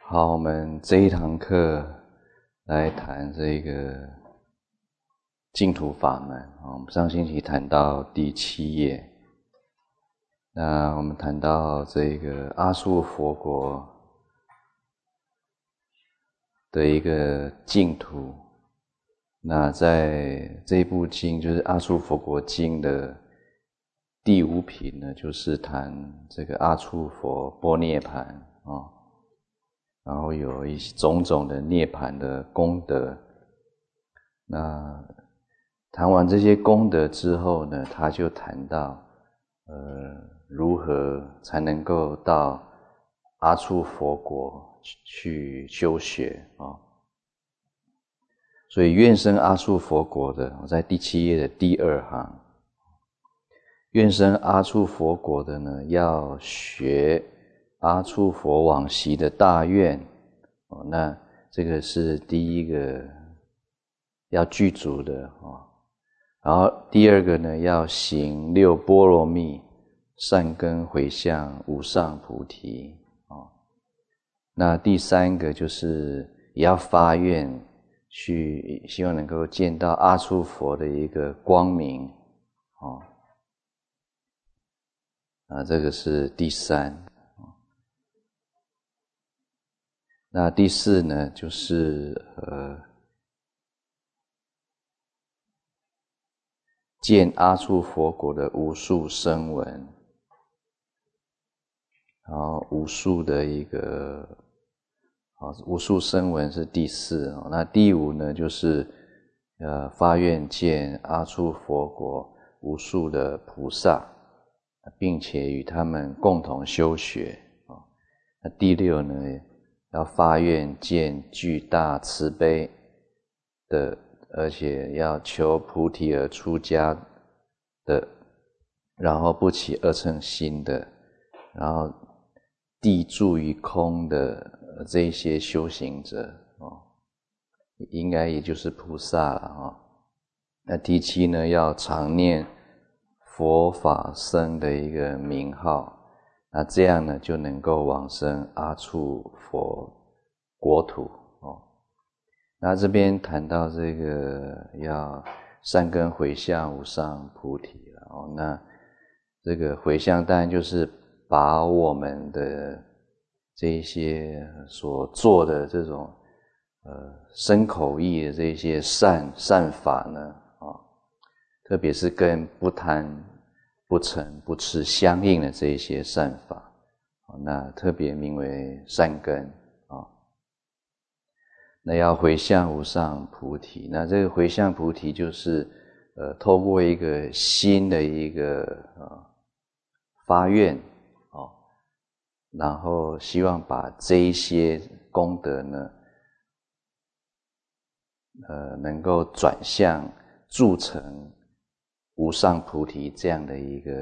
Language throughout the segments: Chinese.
好，我们这一堂课来谈这个净土法门。我们上星期谈到第7页，那我们谈到这个阿速佛国的一个净土。那在这一部经，就是阿速佛国经的第5品呢，就是谈这个阿速佛般涅槃啊。然后有一些种种的涅槃的功德。那谈完这些功德之后呢，他就谈到如何才能够到阿速佛国去修学啊。所以愿生阿速佛国的，我在第7页的第2行，愿生阿速佛国的呢，要学阿速佛往昔的大愿。那这个是第一个要具足的。然后第二个呢，要行6波罗蜜，善根回向无上菩提。那第3个就是也要发愿去，希望能够见到阿速佛的一个光明。这个是第3。那第4呢，就是见阿速佛国的无数声闻。然后无数的一个无数声闻是第4。那第5呢，就是发愿见阿速佛国无数的菩萨，并且与他们共同修学。那第6呢，要发愿见具大慈悲的，而且要求菩提而出家的，然后不起恶乘心的，然后地住于空的这些修行者，应该也就是菩萨了。那第7呢，要常念佛法僧的一个名号。那这样呢，就能够往生阿速佛国土。那这边谈到这个要善根回向无上菩提了。那这个回向当然就是把我们的这一些所做的这种身口意的这些善法呢，特别是跟不贪不嗔不痴相应的这一些善法，那特别名为善根。那要回向无上菩提。那这个回向菩提就是透过一个新的一个发愿，然后希望把这一些功德呢能够转向铸成无上菩提这样的一个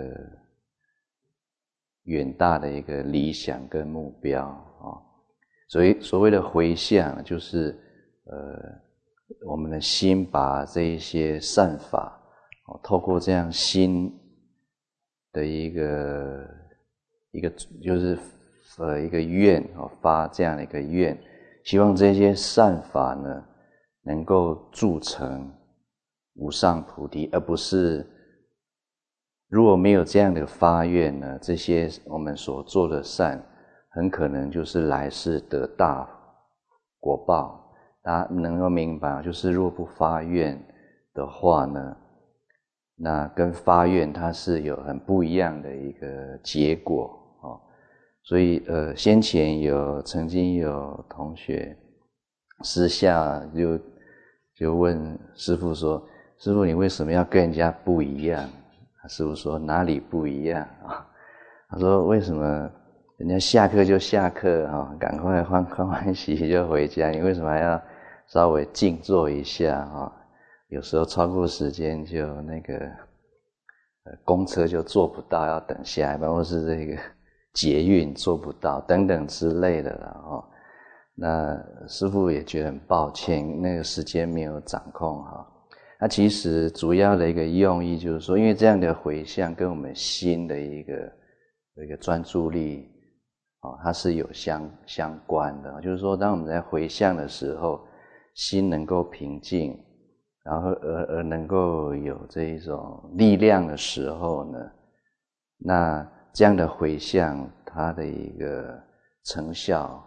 远大的一个理想跟目标。所谓的回向，就是我们的心把这一些善法，透过这样心的一个就是一个愿，发这样的一个愿，希望这些善法呢能够铸成无上菩提，而不是如果没有这样的发愿呢，这些我们所做的善很可能就是来世得大果报。大家能够明白，就是如果不发愿的话呢，那跟发愿它是有很不一样的一个结果。所以先前曾经有同学私下就问师父说，师父你为什么要跟人家不一样？师父说哪里不一样？他说为什么人家下课就下课，赶快欢喜就回家，你为什么还要稍微静坐一下？有时候超过时间就那个公车就坐不到，要等下一班，或是这个捷运坐不到等等之类的了。那师父也觉得很抱歉，那个时间没有掌控好。那其实主要的一个用意就是说，因为这样的回向跟我们心的一个专注力它是有相关的，就是说当我们在回向的时候，心能够平静，然后而能够有这一种力量的时候呢，那这样的回向它的一个成效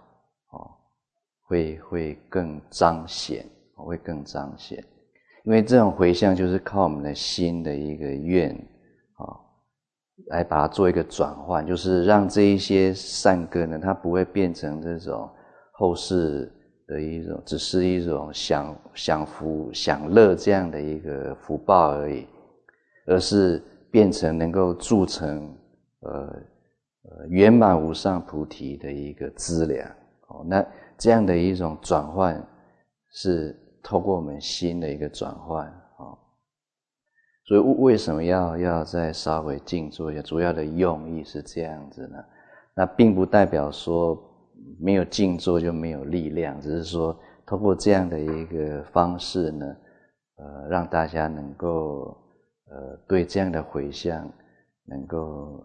会更彰显，会更彰显。因为这种回向就是靠我们的心的一个愿来把它做一个转换，就是让这一些善根呢，它不会变成这种后世的一种，只是一种享福享乐这样的一个福报而已，而是变成能够铸成圆满无上菩提的一个资粮。那这样的一种转换是透过我们心的一个转换。所以为什么要再稍微静坐一下，主要的用意是这样子呢？那并不代表说没有静坐就没有力量，只是说透过这样的一个方式呢，让大家能够对这样的回向能够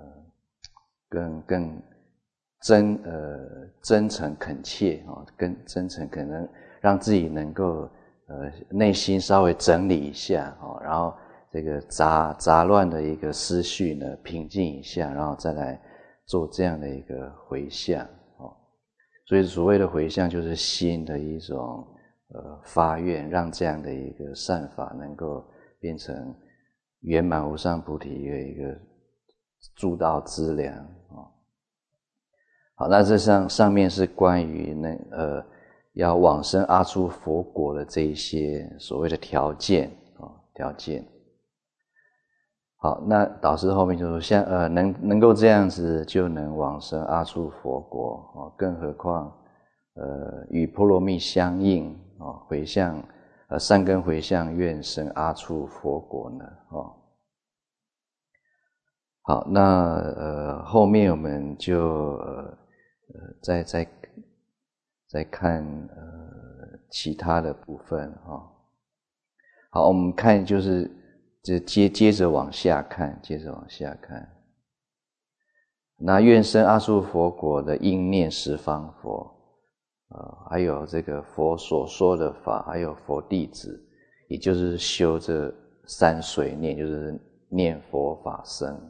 更真诚恳切更真诚，可能让自己能够内心稍微整理一下然后这个杂乱的一个思绪呢平静一下，然后再来做这样的一个回向所以所谓的回向就是心的一种发愿，让这样的一个善法能够变成圆满无上菩提的一个助道资粮好，那这上面是关于要往生阿处佛国的这一些所谓的条件条件。好，那导师后面就说像能够这样子就能往生阿处佛国更何况与波罗蜜相应回向善根回向愿生阿处佛国呢好，那后面我们就再看其他的部分好，我们看就是接着往下看，那愿生阿处佛国的应念十方佛还有这个佛所说的法，还有佛弟子，也就是修这三随念，就是念佛法僧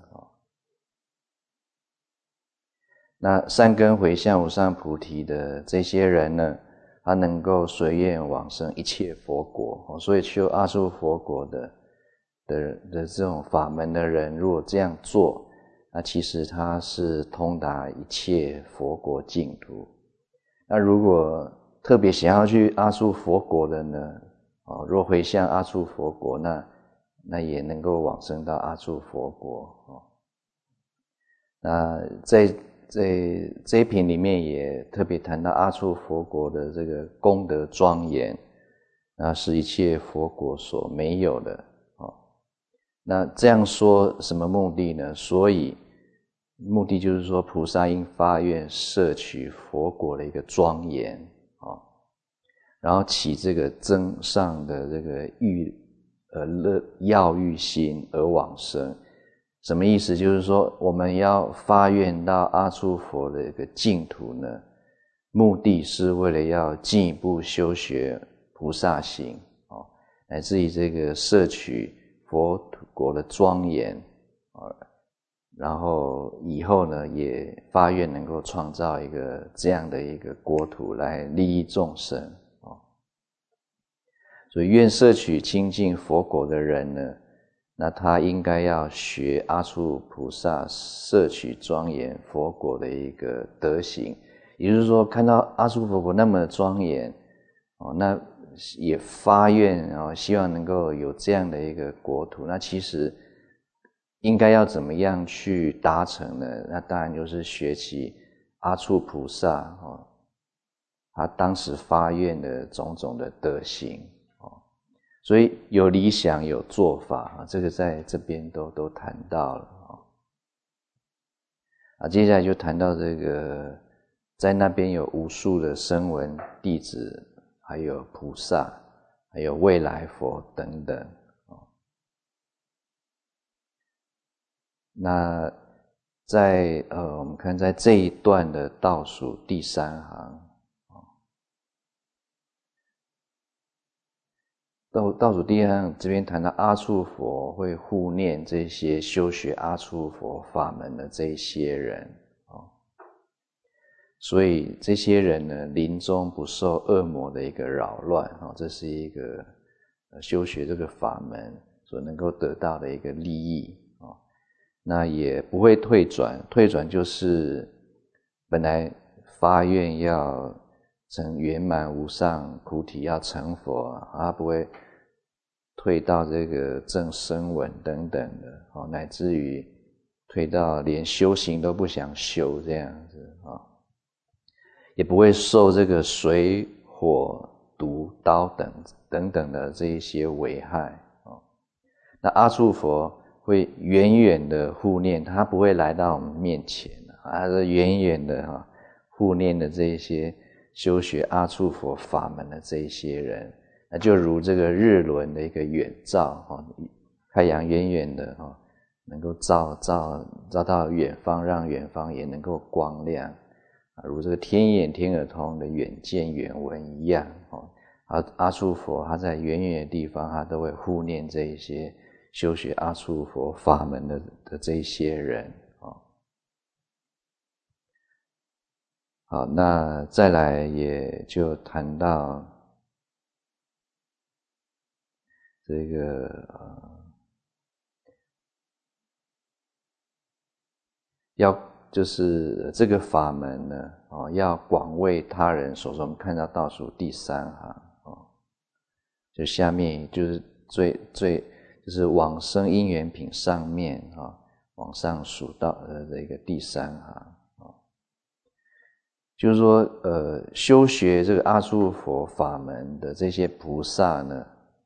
那善根回向无上菩提的这些人呢，他能够随愿往生一切佛国所以修阿处佛国的这种法门的人，如果这样做，那其实他是通达一切佛国净土。那如果特别想要去阿处佛国的呢若回向阿处佛国，那也能够往生到阿处佛国那在这一品里面也特别谈到阿处佛国的这个功德庄严，那是一切佛国所没有的那这样说什么目的呢？所以目的就是说菩萨应发愿摄取佛国的一个庄严然后起这个增上的这个要欲心而往生。什么意思？就是说我们要发愿到阿处佛的一个净土呢，目的是为了要进一步修学菩萨行乃至于这个摄取佛国的庄严然后以后呢也发愿能够创造一个这样的一个国土来利益众生所以愿摄取清净佛国的人呢，那他应该要学阿处菩萨摄取庄严佛国的一个德行，也就是说看到阿处佛国那么庄严那也发愿希望能够有这样的一个国土。那其实应该要怎么样去达成呢？那当然就是学习阿处菩萨他当时发愿的种种的德行所以有理想有做法这个在这边都谈到了接下来就谈到这个在那边有无数的声闻弟子，还有菩萨，还有未来佛等等那在我们看在这一段的倒数第3行，倒数第2行这边谈到阿处佛会护念这些修学阿处佛法门的这些人，所以这些人呢，临终不受恶魔的一个扰乱，这是一个修学这个法门所能够得到的一个利益，那也不会退转。退转就是本来发愿要成圆满无上菩提，要成佛，他不会退到这个正声闻等等的，乃至于退到连修行都不想修这样子，也不会受这个水火毒刀等等的这一些危害。那阿处佛会远远的护念，他不会来到我们面前，他是远远的护念的这一些修学阿处佛法门的这一些人，那就如这个日轮的一个远照，太阳远远的能够照到远方，让远方也能够光亮，如这个天眼天耳通的远见远闻一样，阿处佛他在远远的地方，他都会护念这一些修学阿处佛法门的这一些人。好，那再来也就谈到这个就是这个法门呢，要广为他人所说。我们看到倒数第3行，就下面就是就是往生因缘品上面往上数到这个第3行，就是说修学这个阿处佛法门的这些菩萨呢，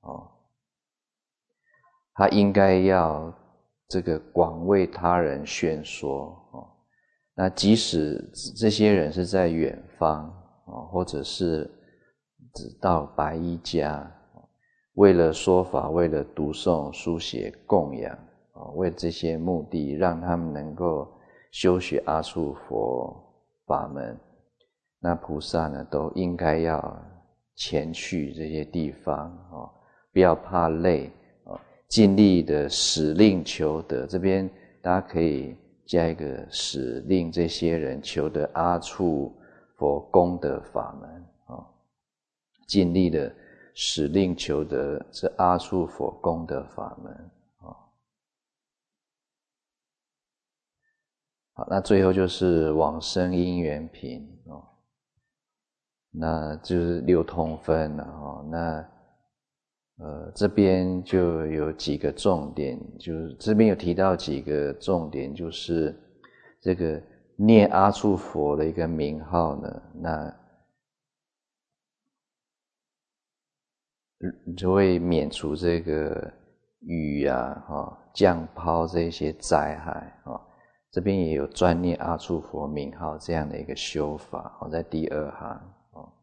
他应该要这个广为他人宣说，那即使这些人是在远方，或者是只到白衣家，为了说法，为了读诵书写供养，为这些目的让他们能够修学阿处佛法门，那菩萨呢都应该要前去这些地方，不要怕累，尽力的使令求得。这边大家可以加一个使令这些人求得阿处佛功德法门，尽力的使令求得这阿处佛功德法门。好，那最后就是往生因缘品，那就是六通分了。那这边就有几个重点，就是这边有提到几个重点，就是这个念阿处佛的一个名号呢，那就会免除这个雨降雹这些灾害。这边也有专念阿处佛名号这样的一个修法，在第2行。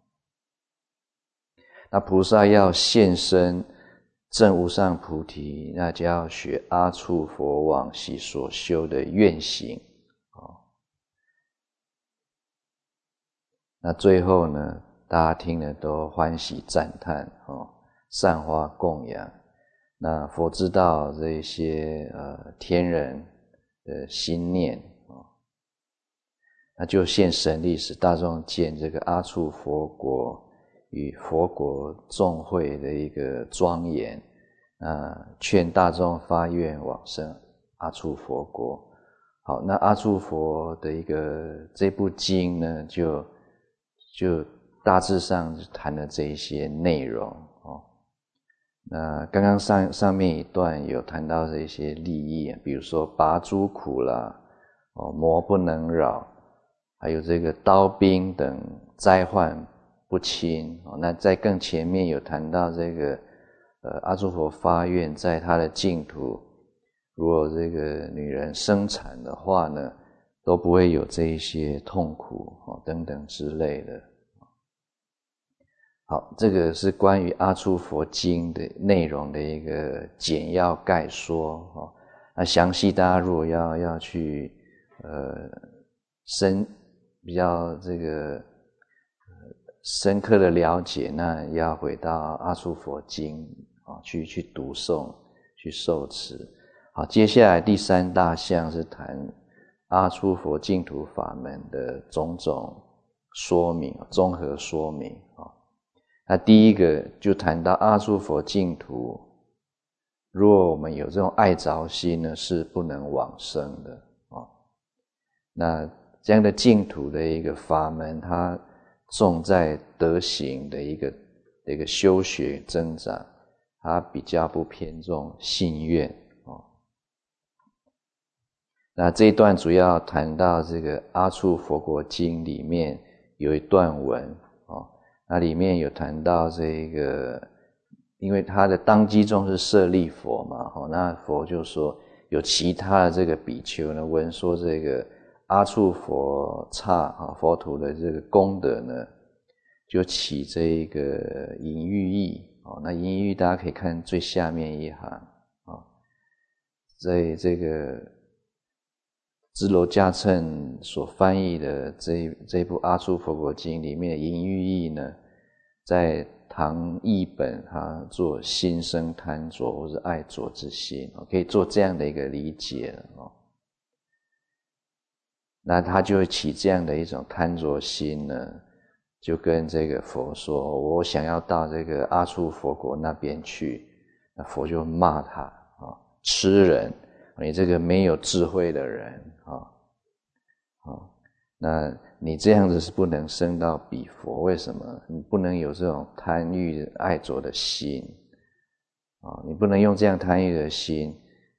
那菩萨要现身证无上菩提，那就要学阿处佛往昔所修的愿行。那最后呢，大家听了都欢喜赞叹，散花供养。那佛知道这些天人的心念，那就现神力使大众见这个阿处佛国与佛国众会的一个庄严，劝大众发愿往生阿处佛国。好，那阿处佛的一个这部经呢，就大致上谈了这一些内容。那刚刚上面一段有谈到这些利益，比如说拔诸苦啦，魔不能扰，还有这个刀兵等灾患不侵。那在更前面有谈到这个阿处佛发愿在他的净土，如果这个女人生产的话呢，都不会有这一些痛苦等等之类的。好，这个是关于阿处佛经的内容的一个简要概说。那详细大家如果要去比较这个深刻的了解，那要回到阿处佛经去读诵，去受持。好，接下来第3大项是谈阿处佛净土法门的种种说明，综合说明。那第一个就谈到阿处佛净土，若我们有这种爱着心呢，是不能往生的。那这样的净土的一个法门，它重在德行的一个修学增长，它比较不偏重信愿。那这一段主要谈到这个阿处佛国经里面有一段文，那里面有谈到这个，因为他的当机中是舍利佛嘛，那佛就说有其他的这个比丘呢闻说这个阿处佛刹佛土的这个功德呢，就起这个淫欲意。那淫欲大家可以看最下面一行，在这个支罗迦谶所翻译的这部阿处佛国经里面的淫欲意呢，在唐译本它做心生贪着或是爱着之心，可以做这样的一个理解了。那他就会起这样的一种贪着心呢，就跟这个佛说，我想要到这个阿处佛国那边去。那佛就骂他痴人，你这个没有智慧的人那你这样子是不能升到彼佛。为什么？你不能有这种贪欲爱着的心你不能用这样贪欲的心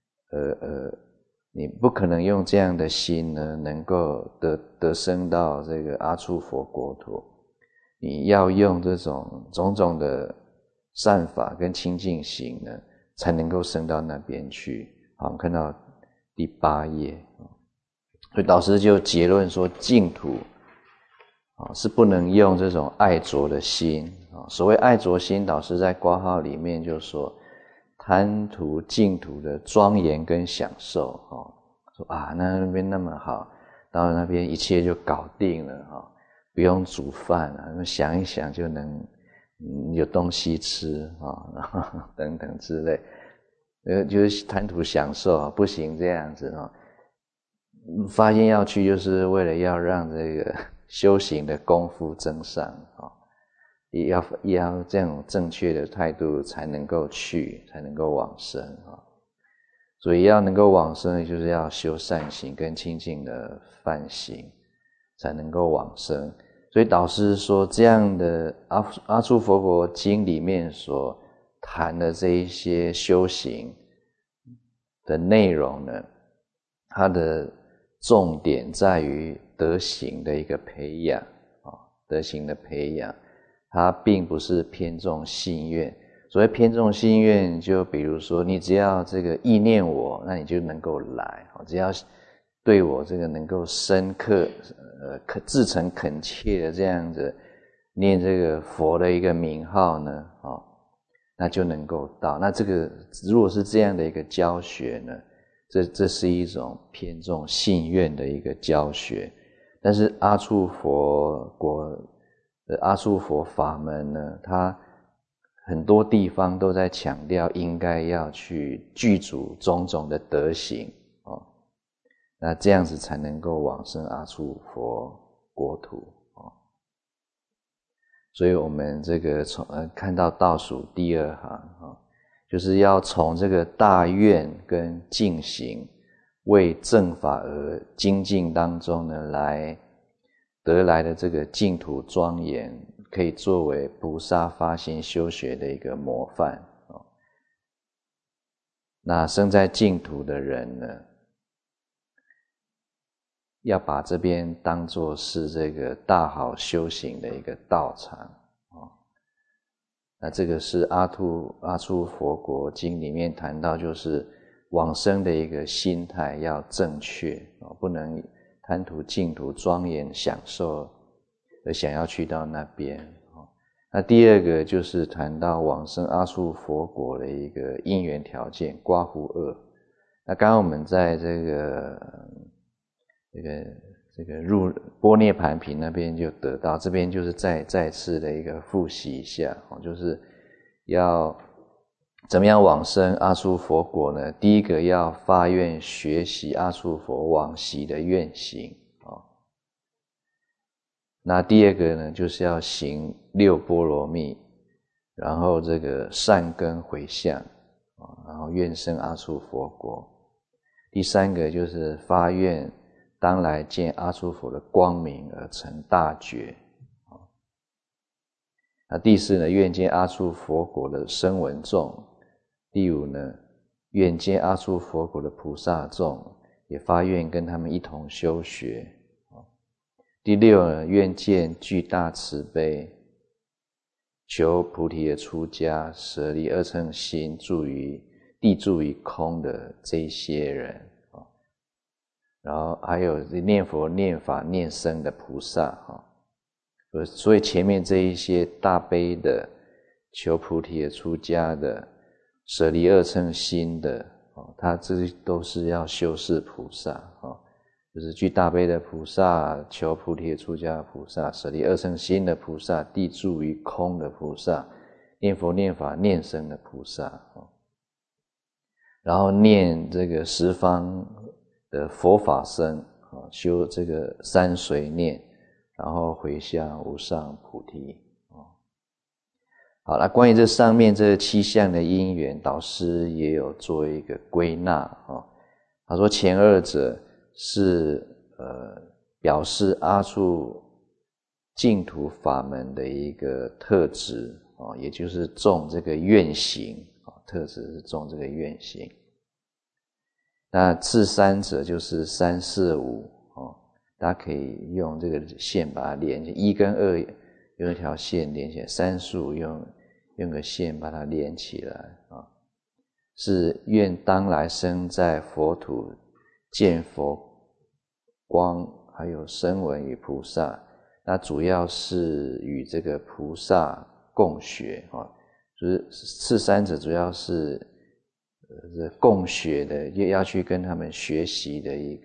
你不可能用这样的心呢，能够得升到这个阿处佛国土。你要用这种种种的善法跟清净行呢，才能够升到那边去。好，我们看到第8页，所以导师就结论说，净土是不能用这种爱着的心。所谓爱着心，导师在括号里面就说，贪图净土的庄严跟享受，说那边那么好，到了那边一切就搞定了，不用煮饭想一想就能有东西吃等等之类，就是贪图享受，不行这样子发现要去就是为了要让这个修行的功夫增上也要这种正确的态度才能够去，才能够往生所以要能够往生，就是要修善行跟清净的梵行，才能够往生。所以导师说，这样的阿处佛国经里面所谈的这一些修行的内容呢，它的重点在于德行的一个培养德行的培养，它并不是偏重信愿。所谓偏重信愿，就比如说你只要这个意念我，那你就能够来，只要对我这个能够深刻至诚恳切的这样子念这个佛的一个名号呢那就能够到。那这个如果是这样的一个教学呢，这是一种偏重信愿的一个教学。但是阿处佛国的阿处佛法门呢，它很多地方都在强调应该要去具足种种的德行那这样子才能够往生阿处佛国土所以我们这个看到倒数第2行就是要从这个大愿跟净行为正法而精进当中呢，来得来的这个净土庄严，可以作为菩萨发心修学的一个模范那生在净土的人呢，要把这边当作是这个大好修行的一个道场那这个是阿处佛国经里面谈到，就是往生的一个心态要正确不能贪图净土庄严享受而想要去到那边那第2个就是谈到往生阿处佛国的一个因缘条件，刮胡2。那刚刚我们在这个这个入般涅盘品那边就得到，这边就是再次的一个复习一下，就是要怎么样往生阿閦佛国呢？第一个要发愿学习阿閦佛往昔的愿行，那第二个呢，就是要行六波罗蜜，然后这个善根回向，然后愿生阿閦佛国。第三个就是发愿当来见阿閦佛的光明而成大觉。那第四呢，愿见阿閦佛国的声闻众。第五呢，愿见阿閦佛国的菩萨众，也发愿跟他们一同修学。第六呢，愿见具大慈悲，求菩提的出家，舍离二乘心，地住于空的这些人。然后还有念佛、念法、念僧的菩萨。所以前面这一些大悲的、求菩提的出家的、舍离二乘心的，他这都是要修饰菩萨，就是具大悲的菩萨、求菩提的出家的菩萨、舍离二乘心的菩萨、地住于空的菩萨、念佛、念法、念僧的菩萨，然后念这个十方的佛法僧，修这个三随念，然后回向无上菩提。好，那关于这上面这七项的因缘，导师也有做一个归纳。他说前二者是表示阿閦净土法门的一个特质，也就是重这个愿行，特质是重这个愿行。那次三者就是三四五，大家可以用这个线把它连起来，一跟二用一条线连起来，三四五用个线把它连起来，是愿当来生在佛土见佛光，还有声闻与菩萨。那主要是与这个菩萨共学，就是次三者主要是共学的，要去跟他们学习的一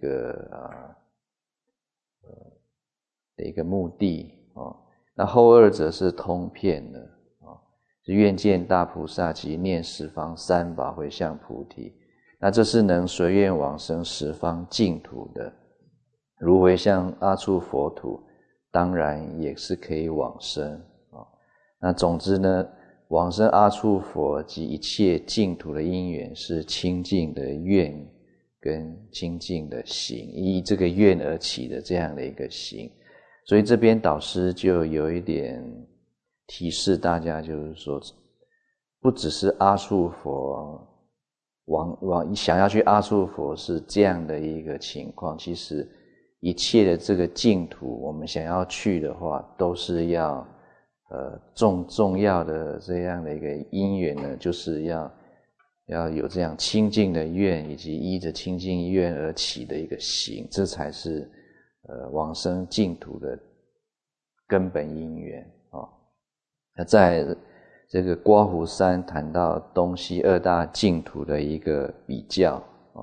个目的。那后二者是通遍的，是愿见大菩萨及念十方三宝回向菩提。那这是能随愿往生十方净土的，如回向阿閦佛土，当然也是可以往生。那总之呢，往生阿閦佛及一切净土的因缘是清净的愿跟清净的行，依这个愿而起的这样的一个行。所以这边导师就有一点提示大家，就是说不只是阿閦佛想要去阿閦佛是这样的一个情况，其实一切的这个净土我们想要去的话，都是要重要的这样的一个因缘呢，就是要有这样清净的愿，以及依着清净愿而起的一个行，这才是往生净土的根本因缘。那在这个刮胡山谈到东西二大净土的一个比较，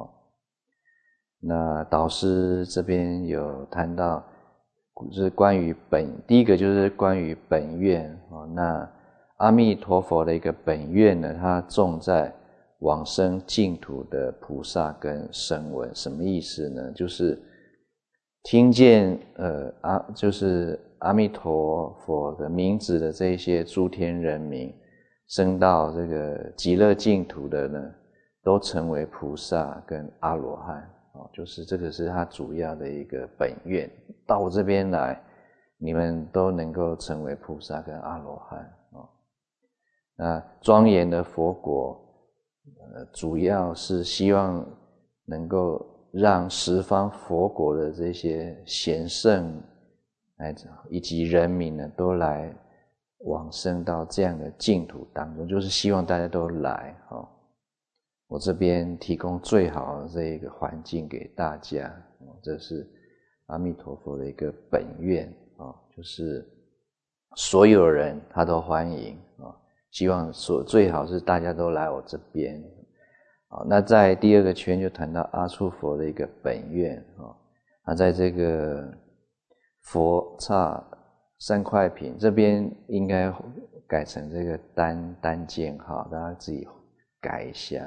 那导师这边有谈到就是关于第一个就是关于本愿，那阿弥陀佛的一个本愿呢，它重在往生净土的菩萨跟声闻。什么意思呢？就是听见就是阿弥陀佛的名字的这些诸天人民升到这个极乐净土的呢，都成为菩萨跟阿罗汉，就是这个是他主要的一个本愿，到我这边来，你们都能够成为菩萨跟阿罗汉。那庄严的佛国主要是希望能够让十方佛国的这些贤圣以及人民呢，都来往生到这样的净土当中，就是希望大家都来。我这边提供最好的这一个环境给大家，这是阿弥陀佛的一个本愿，就是所有人他都欢迎，希望最好是大家都来我这边。那在第二个圈就谈到阿閦佛的一个本愿， 在这个佛刹3块品这边应该改成这个单件哈，大家自己改一下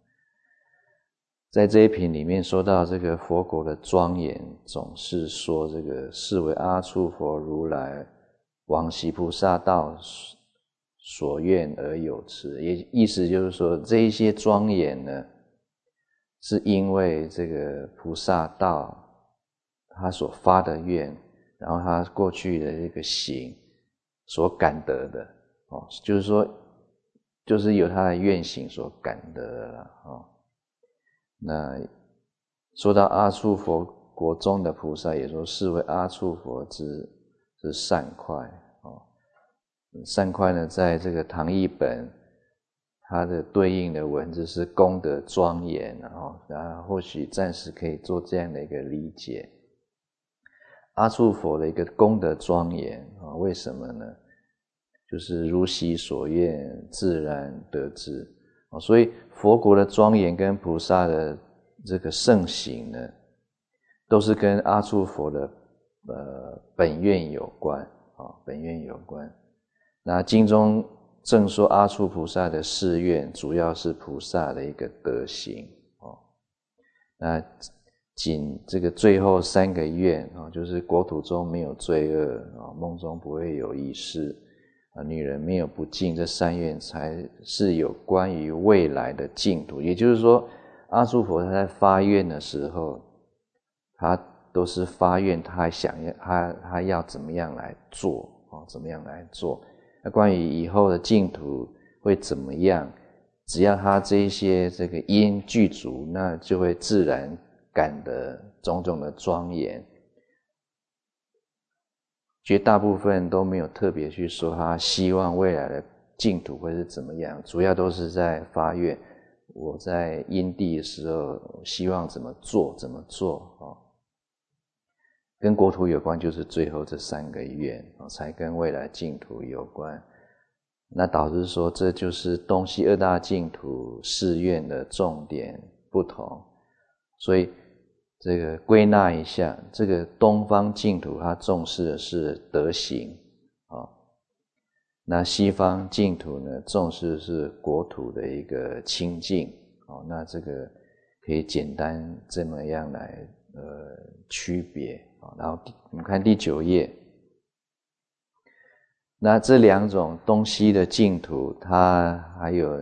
在这一品里面说到这个佛国的庄严，总是说这个是为阿处佛如来往昔菩萨道所愿而有持，也意思就是说这一些庄严呢，是因为这个菩萨道他所发的愿，然后他过去的这个行所感得的就是说就是由他的愿行所感得的啦那说到阿处佛国中的菩萨，也说是为阿处佛之善快善快呢，在这个唐译本它的对应的文字是功德庄严或许暂时可以做这样的一个理解。阿处佛的一个功德庄严为什么呢？就是如其所愿，自然得之所以佛国的庄严跟菩萨的这个盛行呢，都是跟阿处佛的本愿有关本愿有关。那经中正说阿处菩萨的誓愿，主要是菩萨的一个德行那仅这个最后3个愿就是国土中没有罪恶梦中不会有异事女人没有不净，这3愿才是有关于未来的净土。也就是说阿处佛他在发愿的时候，他都是发愿他他要怎么样来做怎么样来做。那关于以后的净土会怎么样，只要他这一些这个因具足，那就会自然感得种种的庄严。绝大部分都没有特别去说他希望未来的净土会是怎么样，主要都是在发愿，我在因地的时候希望怎么做跟国土有关就是最后这3个愿才跟未来净土有关。那导致说这就是东西2大净土誓愿的重点不同。所以这个归纳一下，这个东方净土它重视的是德行那西方净土呢重视的是国土的一个清净那这个可以简单这么样来区别然后我们看第9页，那这2种东西的净土它还有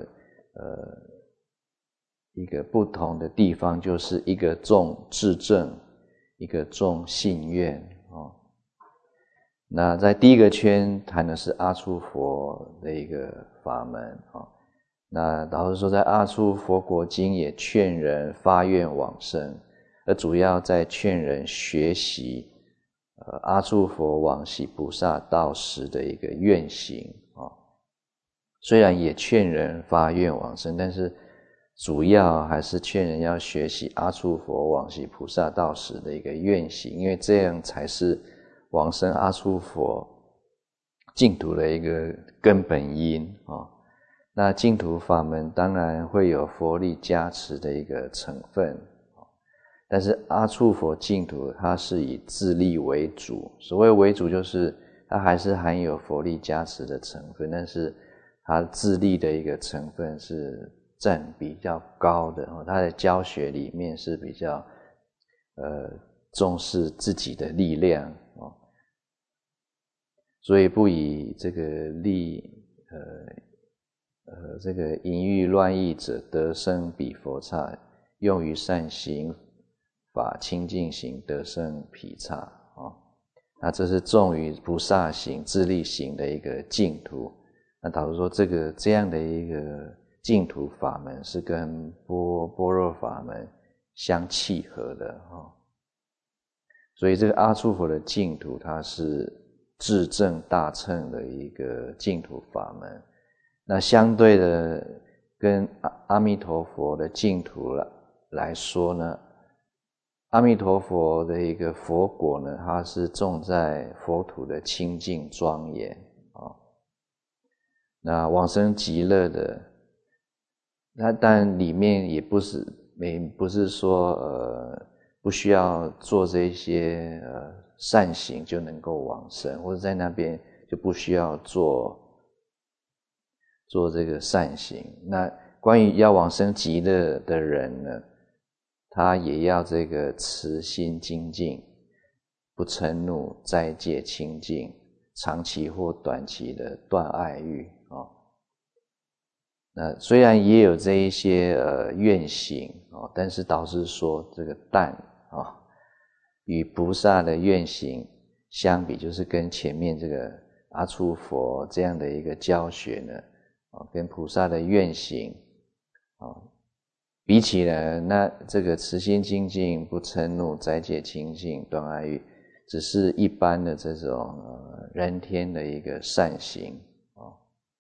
一个不同的地方，就是一个重智正，一个重信愿那在第1个圈谈的是阿处佛的一个法门那导师说在阿处佛国经也劝人发愿往生，而主要在劝人学习阿处佛往昔菩萨道时的一个愿行虽然也劝人发愿往生，但是主要还是劝人要学习阿处佛往昔菩萨道时的一个愿行，因为这样才是往生阿处佛净土的一个根本因那净土法门当然会有佛力加持的一个成分但是阿处佛净土它是以自力为主，所谓为主就是它还是含有佛力加持的成分，但是它自力的一个成分是占比较高的它的教学里面是比较重视自己的力量所以不以这个这个淫欲乱意者得生彼佛刹，用于善行法清净行得生彼刹那这是重于菩萨行自力行的一个净土。那导致说这样的一个净土法门是跟般若法门相契合的所以这个阿处佛的净土它是至正大乘的一个净土法门。那相对的跟阿弥陀佛的净土来说呢，阿弥陀佛的一个佛果呢，它是重在佛土的清净庄严那往生极乐的那但里面也不是说不需要做这些善行就能够往生，或者在那边就不需要做这个善行。那关于要往生极乐的人呢，他也要这个慈心精进，不嗔怒，斋戒清净，长期或短期的断爱欲啊。那虽然也有这一些愿行啊，但是导师说这个但啊，与菩萨的愿行相比，就是跟前面这个阿处佛这样的一个教学呢，跟菩萨的愿行比起来，那这个慈心精进、不嗔怒、斋戒清净、断爱欲，只是一般的这种人天的一个善行啊。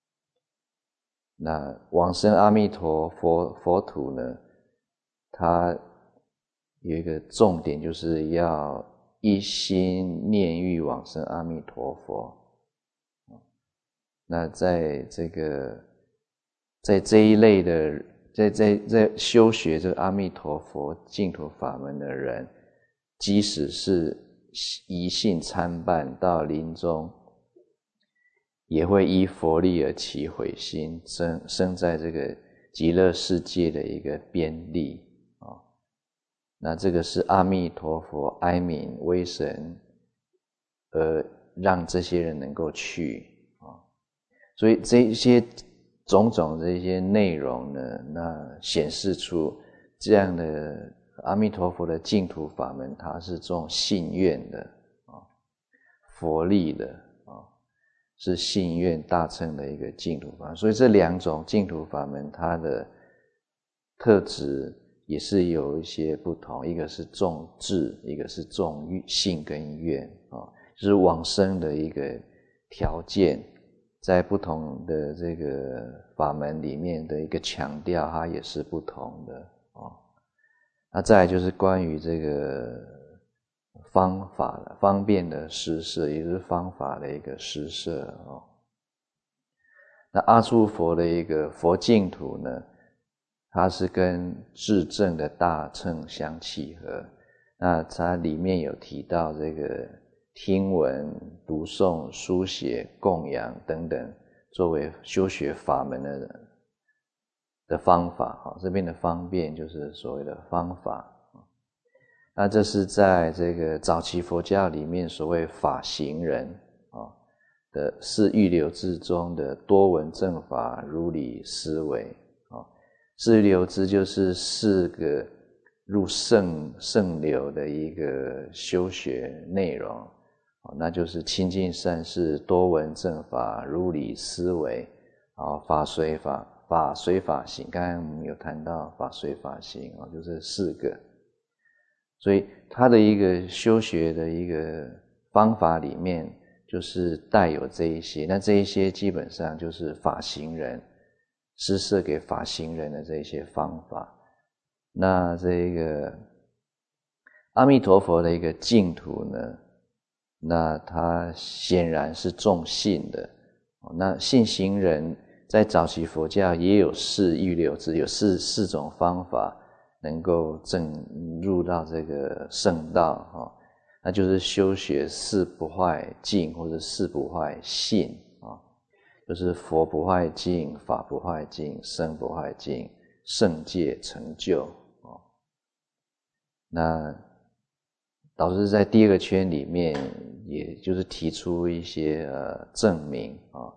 那往生阿弥陀佛土呢，它有一个重点，就是要一心念欲往生阿弥陀佛。那在这一类的，在修学这个阿弥陀佛净土法门的人，即使是一信参半，到临终也会依佛力而起悔心，生在这个极乐世界的一个边力啊。那这个是阿弥陀佛哀悯威神而让这些人能够去啊。所以这些种种这些内容呢，那显示出这样的阿弥陀佛的净土法门，它是重信愿的啊，佛力的啊，是信愿大乘的一个净土法门。所以这两种净土法门，它的特质也是有一些不同，一个是重智，一个是重信跟愿啊，就是往生的一个条件。在不同的这个法门里面的一个强调，它也是不同的啊。那再来就是关于这个方法的方便的施设，也就是方法的一个施设啊。那阿处佛的一个佛净土呢，它是跟至正的大乘相契合。那它里面有提到这个听闻、读诵、书写、供养等等，作为修学法门的方法。这边的方便就是所谓的方法。那这是在这个早期佛教里面所谓法行人的是预流支中的多闻正法如理思维。是预流支就是4个入圣流的一个修学内容。那就是亲近善事、多闻正法、如理思维，法随法行。刚才我们有谈到法随法行，就是4个。所以它的一个修学的一个方法里面，就是带有这一些。那这一些基本上就是法行人施设给法行人的这一些方法。那这个阿弥陀佛的一个净土呢，那它显然是重信的。那信行人在早期佛教也有4预流支，有四种方法能够证入到这个圣道。那就是修学4不坏净或者4不坏信，就是佛不坏净、法不坏净、僧不坏净、圣戒成就。那导师在第2个圈里面，也就是提出一些证明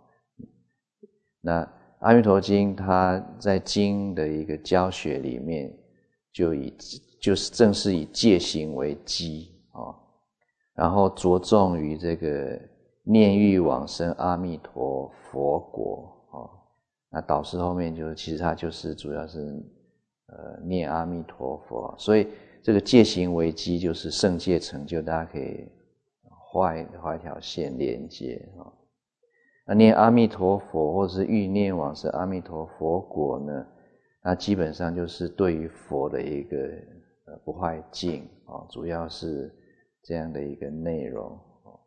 那阿弥陀经它在经的一个教学里面，就是正是以戒行为基然后着重于这个念欲往生阿弥陀佛国那导师后面其实他就是主要是念阿弥陀佛，所以这个戒行为基就是圣戒成就，大家可以画一条线连接那念阿弥陀佛或者是欲念往生阿弥陀佛国呢，那基本上就是对于佛的一个不坏净主要是这样的一个内容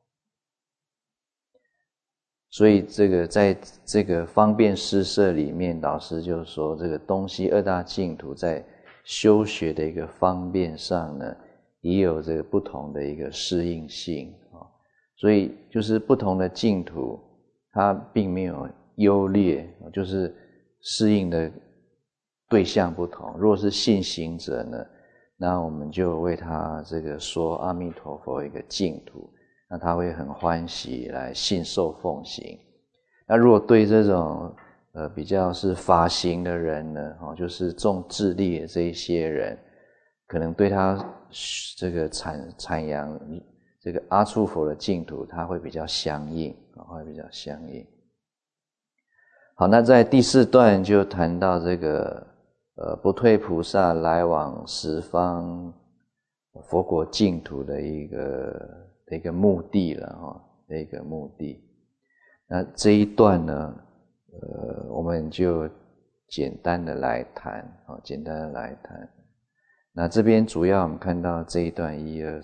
所以这个在这个方便施设里面，导师就说这个东西2大净土在修学的一个方便上呢， 也有这个不同的一个适应性啊。所以就是不同的净土，它并没有优劣，就是适应的对象不同。如果是信行者呢，那我们就为他这个说阿弥陀佛一个净土，那他会很欢喜来信受奉行。那如果对这种比较是法行的人呢，就是重智力的这一些人，可能对他这个阐扬这个阿处佛的净土，他会比较相应，会比较相应。好，那在第4段就谈到这个不退菩萨来往十方佛国净土的一个目的了的一个目的。那这一段呢，我们就简单的来谈，简单的来谈。那这边主要我们看到这一段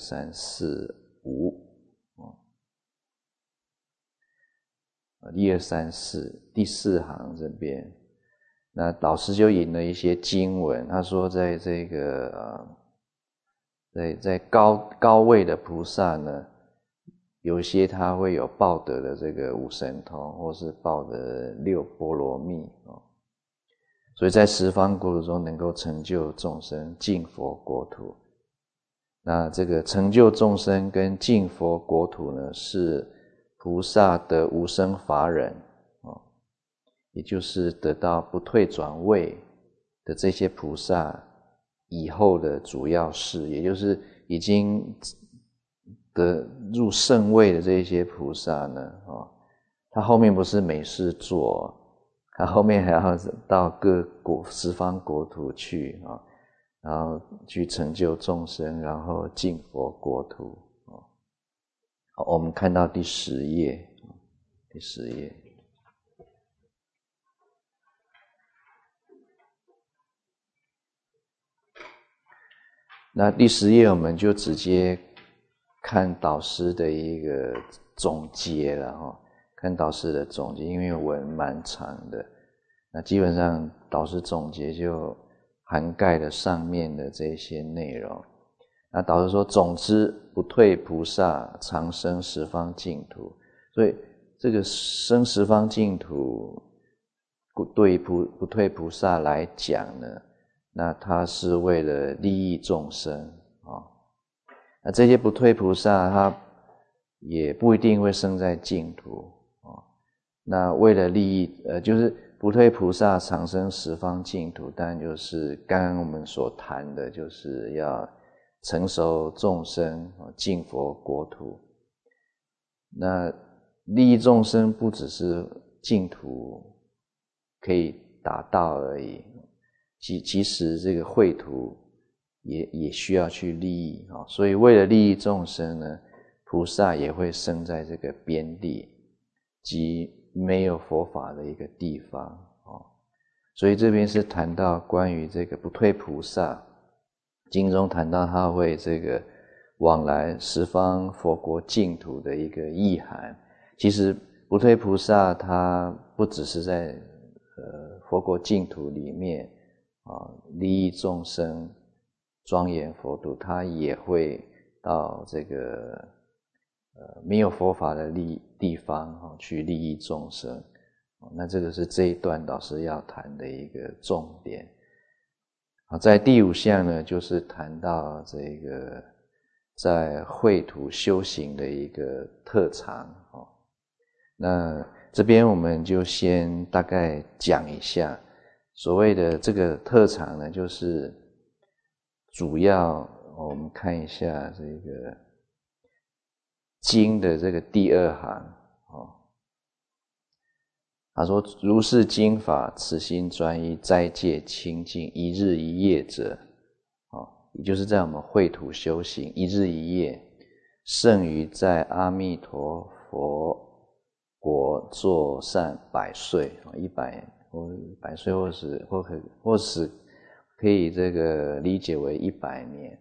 1、2、3、4、5，1、2、3、4，第4行这边，那老师就引了一些经文，他说在这个在高位的菩萨呢，有些他会有报得的这个五神通，或是报得6波罗蜜所以在十方国土中能够成就众生净佛国土。那这个成就众生跟净佛国土呢，是菩萨的无生法忍也就是得到不退转位的这些菩萨以后的主要事，也就是已经得入圣位的这些菩萨呢他后面不是没事做，他后面还要到各十方国土去然后去成就众生，然后净佛国土好，我们看到第10页，第10页。那第10页我们就直接看导师的一个总结了看导师的总结，因为文蛮长的，那基本上导师总结就涵盖了上面的这些内容。那导师说，总之不退菩萨常生十方净土，所以这个生十方净土对不退菩萨来讲呢，那他是为了利益众生那这些不退菩萨他也不一定会生在净土那为了利益就是不退菩萨常生十方净土，当然就是刚刚我们所谈的，就是要成熟众生净佛国土。那利益众生不只是净土可以达到而已，其实这个秽土也需要去利益所以为了利益众生呢，菩萨也会生在这个边地即没有佛法的一个地方所以这边是谈到关于这个不退菩萨，经中谈到他会这个往来十方佛国净土的一个意涵。其实不退菩萨他不只是在佛国净土里面利益众生庄严佛土，他也会到这个没有佛法的地方去利益众生那这个是这一段老师要谈的一个重点在第5项呢，就是谈到这个在秽土修行的一个特长那这边我们就先大概讲一下所谓的这个特长呢，就是主要我们看一下这个经的这个第2行他说如是经法此心专一斋戒清净一日一夜者也就是在我们秽土修行一日一夜，胜于在阿弥陀佛国做善100岁100岁或是可以这个理解为100年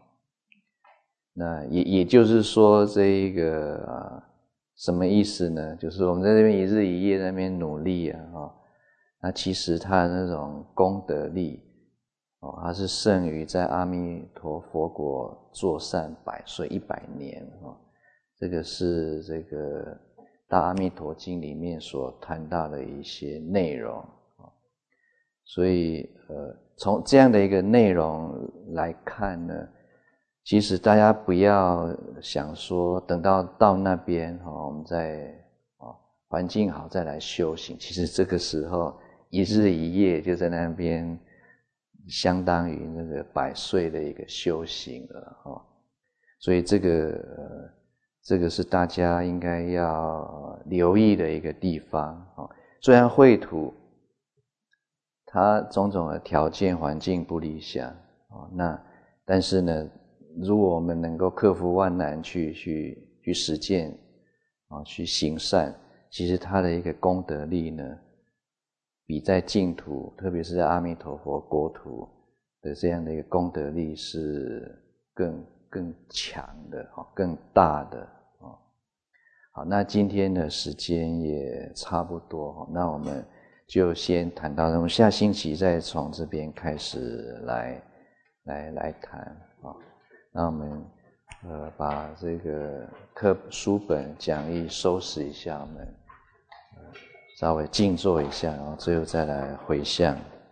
那也就是说这一个什么意思呢？就是我们在这边一日一夜在那边努力那其实他的那种功德力他是胜于在阿弥陀佛国作善100岁100年这个是这个大阿弥陀经里面所谈到的一些内容所以从这样的一个内容来看呢，其实大家不要想说等到那边我们再环境好再来修行，其实这个时候一日一夜就在那边相当于那个100岁的一个修行了所以这个是大家应该要留意的一个地方虽然秽土它种种的条件环境不理想但是呢，如果我们能够克服万难去实践去行善，其实它的一个功德力呢，比在净土，特别是在阿弥陀佛国土的这样的一个功德力是更强的更大的好，那今天的时间也差不多那我们就先谈到，我们下星期再从这边开始来谈那我们把这个书本讲义收拾一下，我们稍微静坐一下，然后最后再来回向。